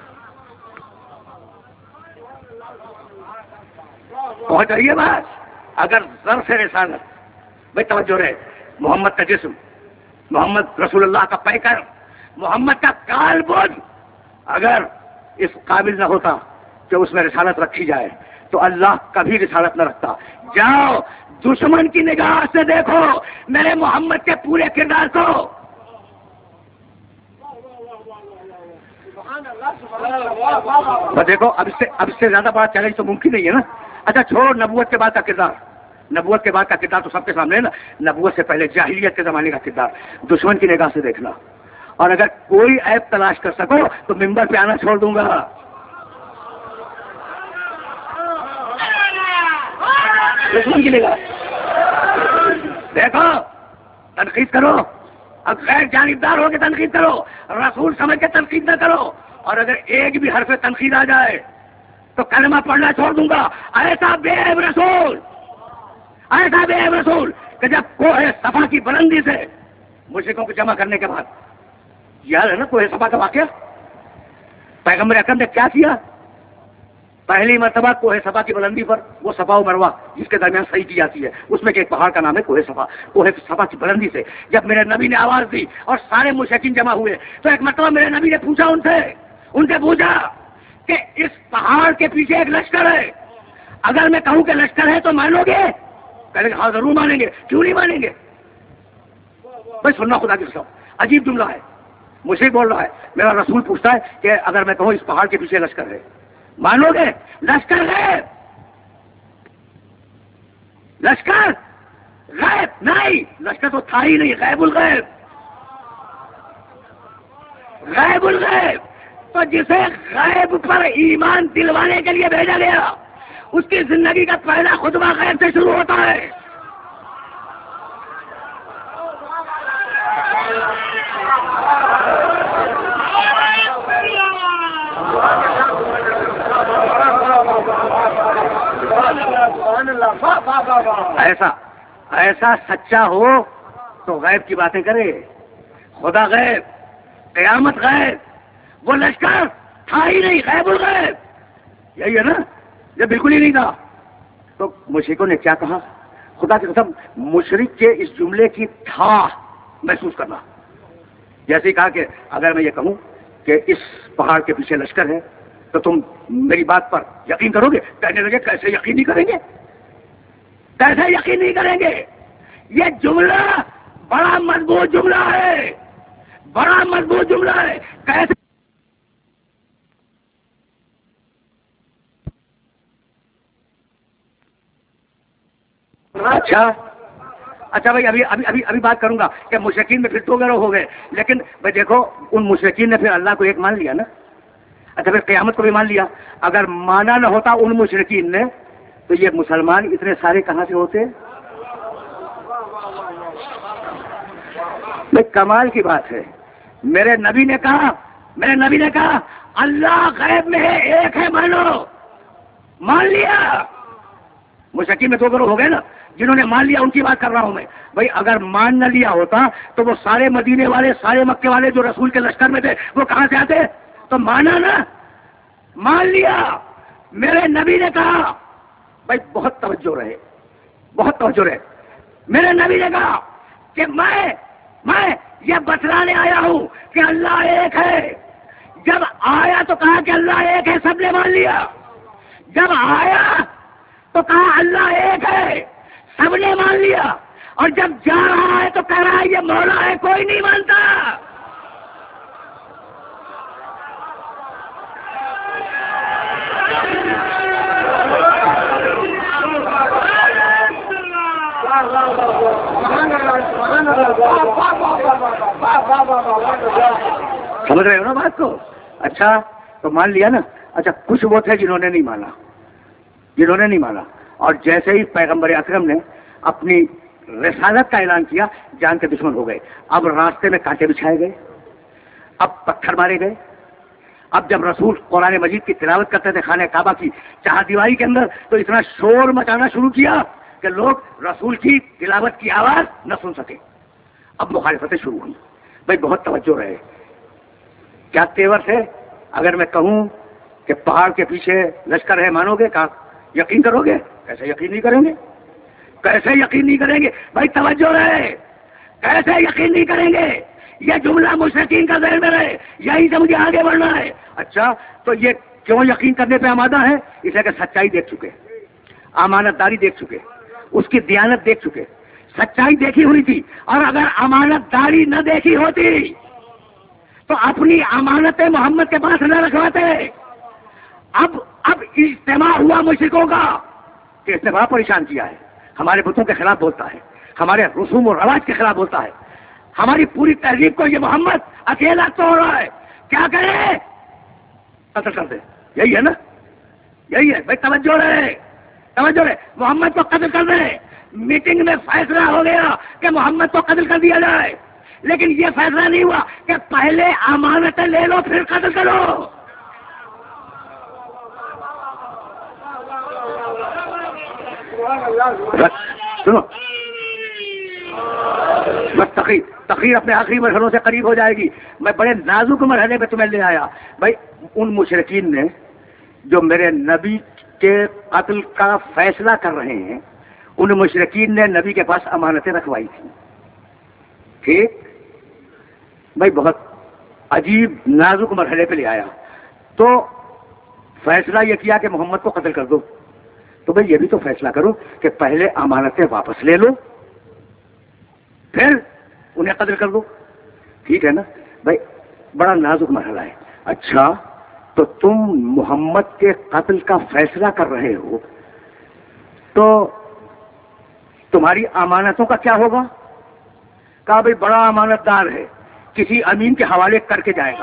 پہنچ رہی ہے بات؟ اگر ظرف رسالت، بھائی توجہ رہے، محمد کا جسم، محمد رسول اللہ کا پیکر، محمد کا کال بوجھ اگر اس قابل نہ ہوتا کہ اس میں رسالت رکھی جائے تو اللہ کبھی رسالت نہ رکھتا. جاؤ دشمن کی نگاہ سے دیکھو میرے محمد کے پورے کردار کو. دیکھو اب اس سے زیادہ بڑا چیلنج تو ممکن نہیں ہے نا. اچھا چھوڑو نبوت کے بعد کا کردار، نبوت کے بعد کا کردار تو سب کے سامنے ہے نا. نبوت سے پہلے جاہلیت کے زمانے کا کردار دشمن کی نگاہ سے دیکھنا. اور اگر کوئی عیب تلاش کر سکو تو ممبر پہ آنا چھوڑ دوں گا. دشمن کی نگاہ دیکھو، تنقید کرو، اب غیر جانبدار ہو کے تنقید کرو، رسول سمجھ کے تنقید نہ کرو. اور اگر ایک بھی حرف تنقید آ جائے تو کلمہ پڑھنا چھوڑ دوں گا. ایسا بے عیب رسول، ایسا بے عیب رسول کہ جب کوہ صفا کی بلندی سے مشرکوں کو جمع کرنے کے بعد، یاد ہے نا کوہ صفا کا واقعہ، پیغمبر اکرم نے کیا کیا؟ پہلی مرتبہ کوہ صفا کی بلندی پر، وہ صفا و مروہ جس کے درمیان صحیح کی جاتی ہے، اس میں کہ ایک پہاڑ کا نام ہے کوہ صفا، کوہ صفا کی بلندی سے جب میرے نبی نے آواز دی اور سارے مشرکین جمع ہوئے تو ایک مرتبہ میرے نبی نے پوچھا ان سے پوچھا کہ اس پہاڑ کے پیچھے ایک لشکر ہے، اگر میں کہوں کہ لشکر ہے تو مانو گے؟ کہہ لیں ہاں ضرور مانیں گے، کیوں نہیں مانیں گے؟ بھائی سننا خدا کی قسم، عجیب جملہ ہے، مشرک بول رہا ہے، میرا رسول پوچھتا ہے کہ اگر میں کہوں اس پہاڑ کے پیچھے لشکر ہے مانو گے؟ لشکر غیب، لشکر غیب نہیں، لشکر تو تھا ہی نہیں، غیب الغیب، غیب الغیب، تو جسے غیب پر ایمان دلوانے کے لیے بھیجا گیا اس کی زندگی کا پہلا خطبہ غیب سے شروع ہوتا ہے۔ ایسا سچا ہو تو غیب کی باتیں کرے، خدا غیب، قیامت غیب، وہ لشکر تھا ہی نہیں، غیب الغیب، یہی ہے نا، یہ بالکل ہی نہیں تھا۔ تو مشرکوں نے کیا کہا؟ خدا کی قسم مشرک کے اس جملے کی تھا محسوس کرنا، جیسے ہی کہا کہ اگر میں یہ کہوں کہ اس پہاڑ کے پیچھے لشکر ہے تو تم میری بات پر یقین کرو گے؟ کہنے لگے کیسے یقین نہیں کریں گے، کیسے یقین نہیں کریں گے؟ یہ جملہ بڑا مضبوط جملہ ہے، بڑا مضبوط جملہ ہے، کیسے؟ اچھا بھائی، ابھی بات کروں گا کہ مشرکین میں پھر دو گروہ ہو گئے، لیکن بھائی دیکھو ان مشرکین نے پھر اللہ کو ایک مان لیا نا، اچھا پھر قیامت کو بھی مان لیا، اگر مانا نہ ہوتا ان مشرکین نے تو یہ مسلمان اتنے سارے کہاں سے ہوتے؟ کمال کی بات ہے، میرے نبی نے کہا اللہ غیب میں ہے، ایک ہے، مانو، مان لیا۔ مشرکین میں دو گروہ ہو گئے نا، جنہوں نے مان لیا ان کی بات کر رہا ہوں میں۔ بھائی اگر مان نہ لیا ہوتا تو وہ سارے مدینے والے، سارے مکے والے جو رسول کے لشکر میں تھے وہ کہاں سے آتے؟ تو مانا نا، مان لیا۔ میرے نبی نے کہا، بھائی بہت توجہ رہے، بہت توجہ رہے، میرے نبی نے کہا کہ میں یہ بتلانے آیا ہوں کہ اللہ ایک ہے۔ جب آیا تو کہا کہ اللہ ایک ہے، سب نے مان لیا۔ جب آیا تو کہا اللہ ایک ہے، سب نے مان لیا۔ اور جب جا رہا ہے تو کہہ رہا ہے یہ مولا ہے، کوئی نہیں مانتا۔ سمجھ رہے ہو نا بات کو؟ اچھا تو مان لیا نا۔ اچھا کچھ وہ تھے جنہوں نے نہیں مانا، اور جیسے ہی پیغمبر اکرم نے اپنی رسالت کا اعلان کیا جان کے دشمن ہو گئے۔ اب راستے میں کانٹے بچھائے گئے، اب پتھر مارے گئے۔ اب جب رسول قرآن مجید کی تلاوت کرتے تھے خانہ کعبہ کی چہار دیواری کے اندر تو اتنا شور مچانا شروع کیا کہ لوگ رسول کی تلاوت کی آواز نہ سن سکے۔ اب مخالفتیں شروع ہوئی۔ بھائی بہت توجہ رہے، کیا تیور تھے؟ اگر میں کہوں کہ پہاڑ کے پیچھے لشکر ہے مانو گے؟ کہا یقین کرو گے؟ کیسے یقین نہیں کریں گے؟ کیسے یقین نہیں کریں گے؟ بھائی توجہ رہے، کیسے یقین نہیں کریں گے؟ یہ جملہ مشرکین کا ذہن میں رہے، یہی سے مجھے آگے بڑھنا ہے۔ اچھا تو یہ کیوں یقین کرنے پہ آمادہ ہے؟ اس لیے کہ سچائی دیکھ چکے، امانت داری دیکھ چکے، اس کی دیانت دیکھ چکے، سچائی دیکھی ہوئی تھی۔ اور اگر امانت داری نہ دیکھی ہوتی تو اپنی امانتیں محمد کے پاس نہ رکھواتے۔ اب اجتماع ہوا مشرکوں کا کہ اس نے بڑا پریشان کیا ہے، ہمارے بتوں کے خلاف بولتا ہے، ہمارے رسوم و رواج کے خلاف بولتا ہے، ہماری پوری تہذیب کو یہ محمد اکیلا توڑ رہا ہے، کیا کرے؟ قتل کر دے۔ یہی ہے نا، یہی ہے۔ بھائی توجہ رہے، محمد کو قتل کر دے۔ میٹنگ میں فیصلہ ہو گیا کہ محمد کو قتل کر دیا جائے، لیکن یہ فیصلہ نہیں ہوا کہ پہلے امانتیں لے لو پھر قتل کرو۔ سنو، بس تقریر اپنے آخری مرحلوں سے قریب ہو جائے گی۔ میں بڑے نازک مرحلے پہ تمہیں لے آیا۔ بھائی ان مشرکین نے جو میرے نبی کے قتل کا فیصلہ کر رہے ہیں ان مشرکین نے نبی کے پاس امانتیں رکھوائی تھیں. ٹھیک بھائی, بہت عجیب نازک مرحلے پہ لے آیا. تو فیصلہ یہ کیا کہ محمد کو قتل کر دو. تو بھائی یہ بھی تو فیصلہ کرو کہ پہلے امانتیں واپس لے لو پھر انہیں قتل کر دو. ٹھیک ہے نا بھائی, بڑا نازک مرحلہ ہے. اچھا تو تم محمد کے قتل کا فیصلہ کر رہے ہو تو تمہاری امانتوں کا کیا ہوگا؟ کہا بھائی بڑا امانت دار ہے, کسی امین کے حوالے کر کے جائے گا.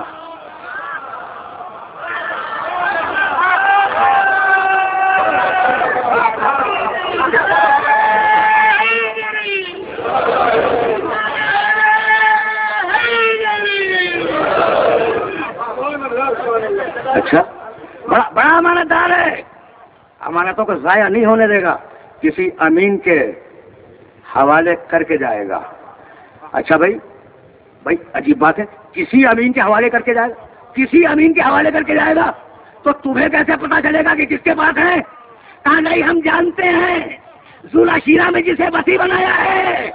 اچھا بڑا امانت دار ہے, امانتوں کو ضائع نہیں ہونے دے گا, کسی امین کے حوالے کر کے جائے گا. اچھا بھائی عجیب بات ہے, کسی امین کے حوالے کر کے جائے گا, کسی امین کے حوالے کر کے جائے گا تو تمہیں کیسے پتا چلے گا کہ کس کے پاس ہے؟ کہا نہیں ہم جانتے ہیں, ذوالعشیرہ میں جسے وصی بنایا ہے.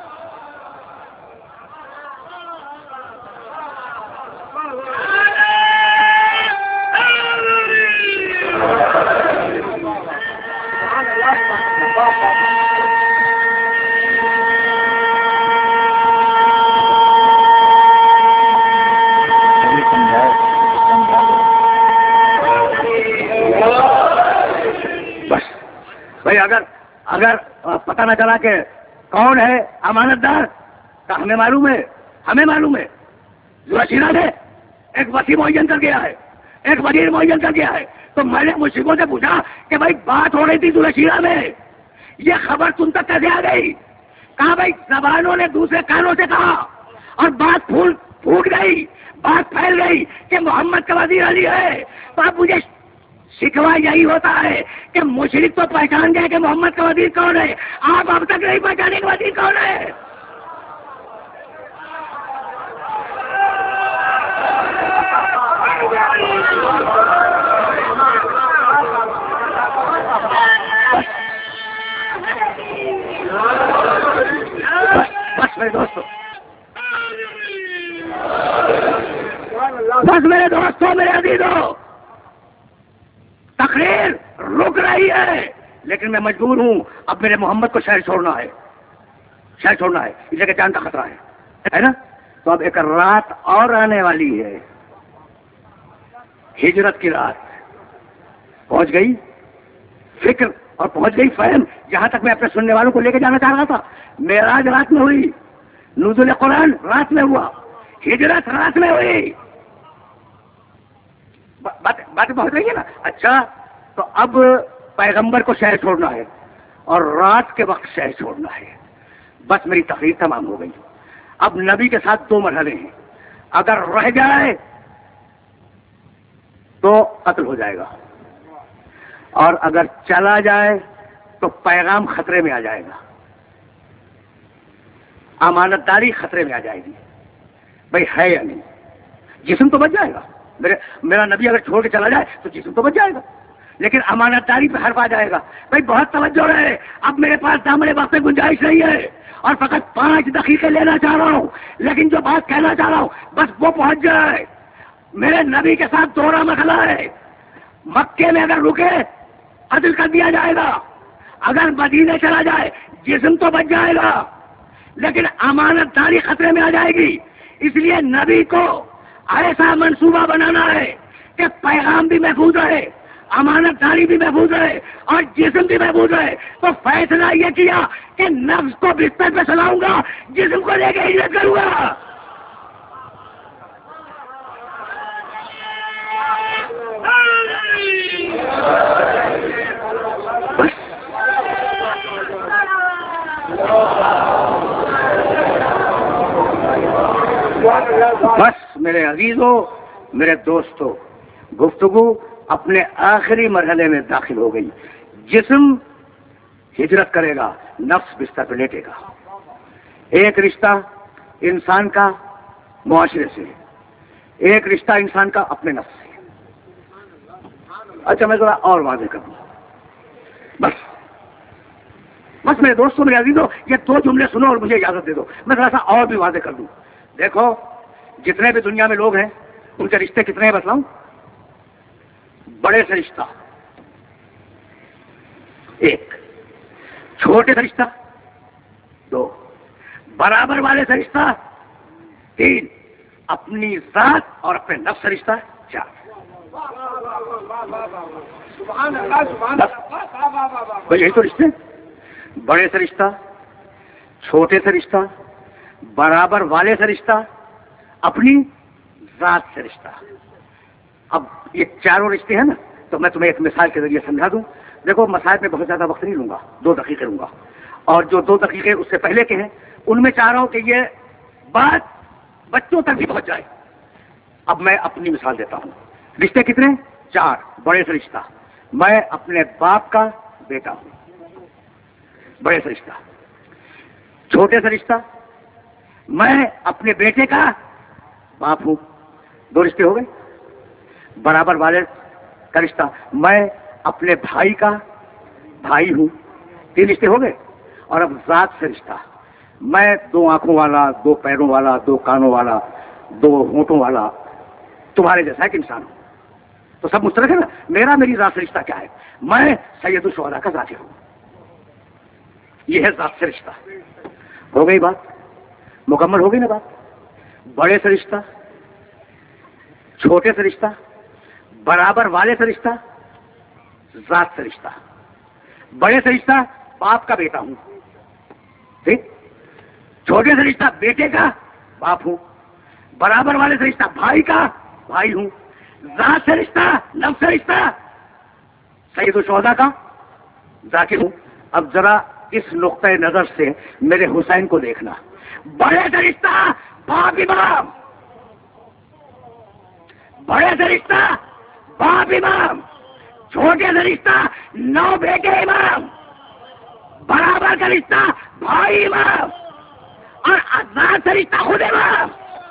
اگر پتہ نہ چلا کہ کون ہے امانت دار تو ہمیں معلوم ہے ذوالعشیرہ نے ایک وصی معین کر گیا ہے, ایک وزیر معین کر گیا ہے. تو میں نے مشرکوں سے پوچھا کہ بھائی بات ہو رہی تھی ذوالعشیرہ میں, یہ خبر تم تک کیسے آ گئی؟ کہا بھائی زبانوں نے دوسرے کانوں سے کہا اور بات پھوٹ گئی, بات پھیل گئی کہ محمد کا وزیر علی ہے. تو اب مجھے شکوہ یہی ہوتا ہے کہ مشرک تو پہچان گئے کہ محمد کا وزیر کون ہے, آپ اب تک نہیں پہچانے کہ وزیر کون ہے. بس میرے دوستوں, میرے عزیزوں, تقریر رک رہی ہے لیکن میں مجبور ہوں اب میرے محمد کو شہر چھوڑنا ہے, اس لیے کہ جان کا خطرہ ہے نا. تو اب ایک رات اور آنے والی ہے, ہجرت کی رات پہنچ گئی فکر اور پہنچ گئی فہم. جہاں تک میں اپنے سننے والوں کو لے کے جانا چاہ رہا تھا, معراج رات میں ہوئی, نزول قرآن رات میں ہوا, ہجرت رات میں ہوئی. باتیں پہنچ رہی ہے نا. اچھا تو اب پیغمبر کو شہر چھوڑنا ہے اور رات کے وقت شہر چھوڑنا ہے. بس میری تقریر تمام ہو گئی. اب نبی کے ساتھ دو مرحلے ہیں, اگر رہ جائے تو قتل ہو جائے گا اور اگر چلا جائے تو پیغام خطرے میں آ جائے گا, امانت داری خطرے میں آ جائے گی. بھائی ہے یا نہیں؟ جسم تو بچ جائے گا, میرا نبی اگر چھوڑ کے چلا جائے تو جسم تو بچ جائے گا لیکن امانت داری پہ حرف آ جائے گا. بھائی بہت توجہ رہے, اب میرے پاس دامن وقت میں گنجائش نہیں ہے اور فقط 5 دقیقے لینا چاہ رہا ہوں, لیکن جو بات کہنا چاہ رہا ہوں بس وہ پہنچ جائے. میرے نبی کے ساتھ دوہرا مسئلہ ہے. مکے میں اگر رکے قتل کر دیا جائے گا, اگر مدینے چلا جائے جسم تو بچ جائے گا لیکن امانت داری خطرے میں آ جائے گی. اس لیے نبی کو ایسا منصوبہ بنانا ہے کہ پیغام بھی محفوظ رہے, امانت داری بھی محفوظ رہے اور جسم بھی محفوظ رہے. تو فیصلہ یہ کیا کہ نفس کو بستر پہ سلاؤں گا, جسم کو لے کے ہجرت کروں گا. بس میرے عزیزوں, میرے دوستوں, گفتگو اپنے آخری مرحلے میں داخل ہو گئی. جسم ہجرت کرے گا, نفس بستر پہ لیٹے گا. ایک رشتہ انسان کا معاشرے سے, ایک رشتہ انسان کا اپنے نفس سے. اچھا میں ذرا اور واضح کر دوں، بس میرے دوستوں میرے عزیزوں، یہ 2 جملے سنو اور مجھے اجازت دے دو میں ذرا سا اور بھی واضح کر دوں۔ دیکھو جتنے بھی دنیا میں لوگ ہیں ان کے رشتے کتنے ہیں بتلاؤں؟ بڑے سے رشتہ 1، چھوٹے سے رشتہ 2، برابر والے سے رشتہ 3، اپنی ذات اور اپنے نفس سے رشتہ 4۔ یہی تو رشتے، بڑے سے رشتہ، چھوٹے سے رشتہ، برابر والے سے رشتہ، اپنی ذات سے رشتہ۔ اب یہ چاروں رشتے ہیں نا، تو میں تمہیں ایک مثال کے ذریعے سمجھا دوں۔ دیکھو مسائل میں بہت زیادہ وقت نہیں لوں گا، 2 دقیقے لوں گا، اور جو 2 دقیقے اس سے پہلے کے ہیں ان میں چاہ رہا ہوں کہ یہ بات بچوں تک بھی پہنچ جائے۔ اب میں اپنی مثال دیتا ہوں۔ رشتے کتنے؟ 4۔ بڑے سے رشتہ، میں اپنے باپ کا بیٹا ہوں، بڑے سے رشتہ۔ چھوٹے سے رشتہ، میں اپنے بیٹے کا باپ ہوں، 2 رشتے ہو گئے۔ برابر والے کا رشتہ، میں اپنے بھائی کا بھائی ہوں، 3 رشتے ہو گئے۔ اور اب ذات سے رشتہ، میں 2 آنکھوں والا، 2 پیروں والا، 2 کانوں والا، 2 ہونٹوں والا، تمہارے جیسا ایک انسان ہوں، تو سب مشترک ہے نا۔ میری ذات سے رشتہ کیا ہے؟ میں سید الشہداء کا ذاکر ہوں، یہ ہے ذات سے رشتہ۔ ہو گئی بات؟ مکمل ہو گئی نا بات؟ بڑے سے رشتہ، چھوٹے سے رشتہ، برابر والے سے رشتہ، ذات سے رشتہ۔ بڑے سے رشتہ باپ کا بیٹا ہوں، ٹھیک۔ چھوٹے سے رشتہ بیٹے کا باپ ہوں، برابر والے سے رشتہ بھائی کا بھائی ہوں، ذات سے رشتہ، نفس سے رشتہ سید الشہداء کا ذاکر ہوں۔ اب ذرا اس نقطۂ نظر سے میرے حسین کو دیکھنا۔ بڑے سے رشتہ باپ امام، بڑے سے رشتہ باپ امام، چھوٹے سے رشتہ 9 بیٹے امام، برابر کا رشتہ بھائی امام، اور ذات سے رشتہ خود امام۔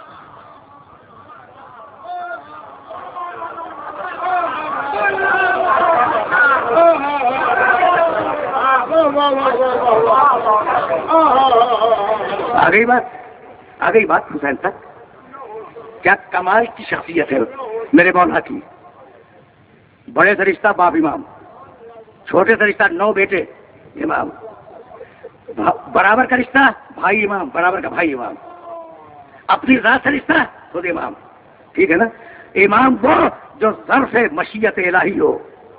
آ گئی بات حسین تک۔ کیا کمال کی شخصیت ہے میرے مولا کی۔ بڑے سے رشتہ باپ امام، چھوٹے سے رشتہ 9 بیٹے امام، برابر کا رشتہ بھائی امام، برابر کا بھائی امام، اپنی ذات سے رشتہ خود امام، ٹھیک ہے نا۔ امام وہ جو ظرف مشیت الہی ہو۔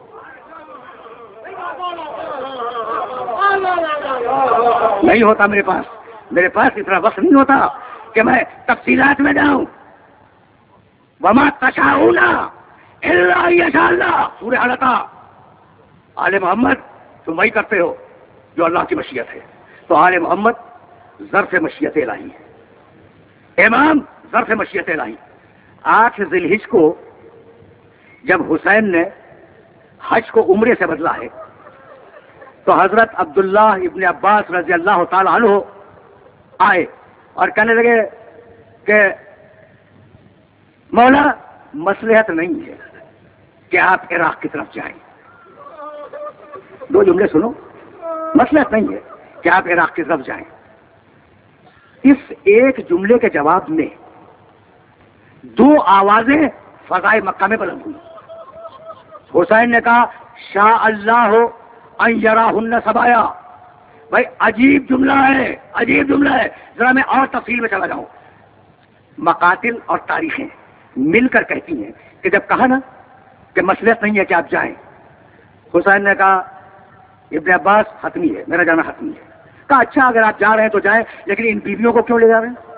نہیں ہوتا میرے پاس اتنا وقت نہیں ہوتا کہ میں تفصیلات میں جاؤں۔ وما تشاؤون الا یشاء اللہ، سورہ علقہ۔ آل محمد تم وہی کرتے ہو جو اللہ کی مشیت ہے، تو آل محمد ظرف مشیت الہی ہے، امام ظرف مشیت الہی۔ 8 ذی الحجہ کو جب حسین نے حج کو عمرے سے بدلا ہے تو حضرت عبداللہ ابن عباس رضی اللہ تعالی عنہ آئے اور کہنے لگے کہ مولا مصلحت نہیں ہے کہ آپ عراق کی طرف جائیں۔ 2 جملے سنو، مصلحت نہیں ہے کہ آپ عراق کی طرف جائیں۔ اس ایک جملے کے جواب میں 2 آوازیں فضائے مکہ میں بلند ہوئی۔ حسین نے کہا شاء اللہ ان یراہن سبایا۔ بھائی عجیب جملہ ہے، عجیب جملہ ہے۔ ذرا میں اور تفصیل میں چلا جاؤں۔ مقاتل اور تاریخیں مل کر کہتی ہیں کہ جب کہا نا کہ مصلحت نہیں ہے کہ آپ جائیں، حسین نے کہا ابن عباس حتمی ہے، میرا جانا حتمی ہے۔ کہا اچھا اگر آپ جا رہے ہیں تو جائیں، لیکن ان بیویوں کو کیوں لے جا رہے ہیں؟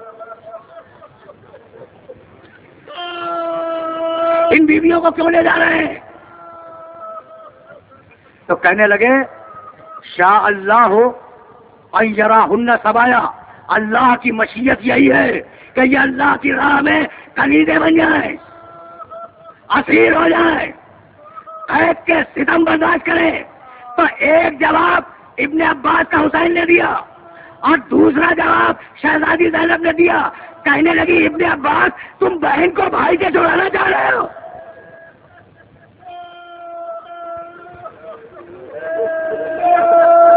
ان بیویوں کو کیوں لے جا رہے ہیں؟ تو کہنے لگے شاء اللہ ان یراہن سبایا، اللہ کی مشیت یہی ہے کہ یہ اللہ کی راہ میں کلیدے بن جائیں، اسیر ہو جائیں، قید کے ستم برداشت کریں۔ تو ایک جواب ابن عباس کا حسین نے دیا اور دوسرا جواب شہزادی زینب نے دیا۔ کہنے لگی ابن عباس تم بہن کو بھائی سے چھڑانا چاہ رہے ہو؟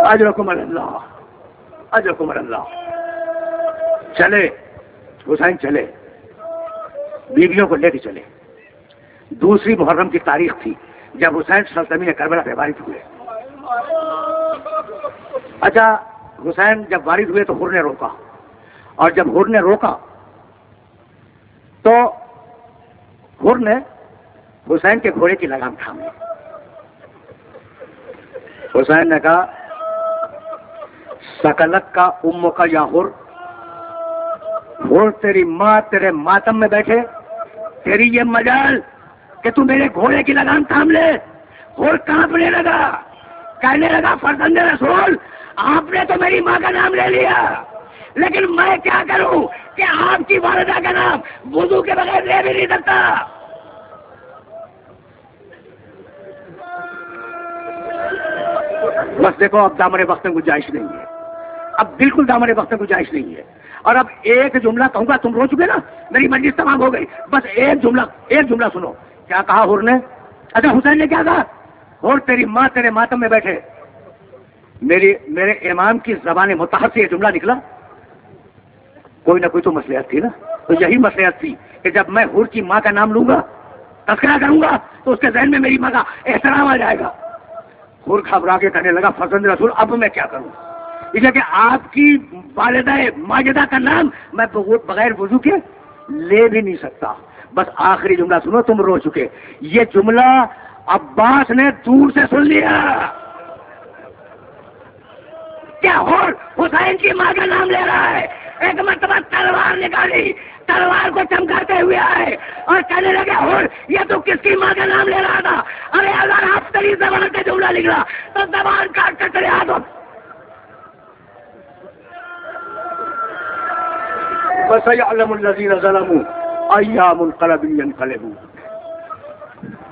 اجرکم اللہ، اجرکم اللہ۔ چلے حسین، چلے بیویوں کو لے کے چلے۔ دوسری محرم کی تاریخ تھی جب حسین سرزمین کربلا پہ وارد ہوئے۔ اچھا حسین جب وارد ہوئے تو حر نے روکا، اور جب حر نے روکا تو حر نے حسین کے گھوڑے کی لگام تھام لی۔ حسین نے کہا سکلت کا ام کا یا حر، حر تیری ماں تیرے ماتم میں بیٹھے، تیری یہ مجال کہ تو میرے گھوڑے کی لگام تھام لے۔ حر کانپنے لگا، کہنے لگا فرزند رسول آپ نے تو میری ماں کا نام لے لیا، لیکن میں کیا کروں کہ آپ کی والدہ کا نام وضو کے بغیر لے بھی نہیں سکتا۔ بس دیکھو اب دامن وقت میں گنجائش نہیں ہے، اب بالکل دامن وقت میں گنجائش نہیں ہے۔ اور اب ایک جملہ کہوں گا، تم رو چکے نا، میری مجلس تمام ہو گئی، بس ایک جملہ سنو۔ کیا کہا حر نے؟ اچھا حسین نے کیا کہا؟ حر تیری ماں تیرے ماتم میں بیٹھے۔ میرے امام کی زبان مطہر سے یہ جملہ نکلا، کوئی نہ کوئی تو مصلحت تھی نا، تو یہی مصلحت تھی کہ جب میں حر کی ماں کا نام لوں گا، تذکرہ کروں گا، تو اس کے ذہن میں میری ماں کا احترام آ جائے گا۔ حر گھبرا کے کہنے لگا فرزند رسول اب میں کیا کروں، اس لیے کہ آپ کی والدہ ماجدہ کا نام میں بغیر وضو کے لے بھی نہیں سکتا۔ بس آخری جملہ سنو، تم رو چکے۔ یہ جملہ عباس نے دور سے سن لیا۔ کیا حر حسین کی ماں کا نام لے رہا ہے؟ ایک مرتبہ تلوار نکالی، تلوار کو چمکاتے ہوئے آئے اور کہنے لگے حر یہ تو کس کی ماں کا نام لے رہا تھا؟ ارے اگر آپ تری زبان کا جملہ نکلا تو زبان کاٹ کر چلے ہاتھوں۔ وَسَيَعْلَمُ الَّذِينَ ظَلَمُوا أَيَّ مُنقَلَبٍ يَنقَلِبُونَ۔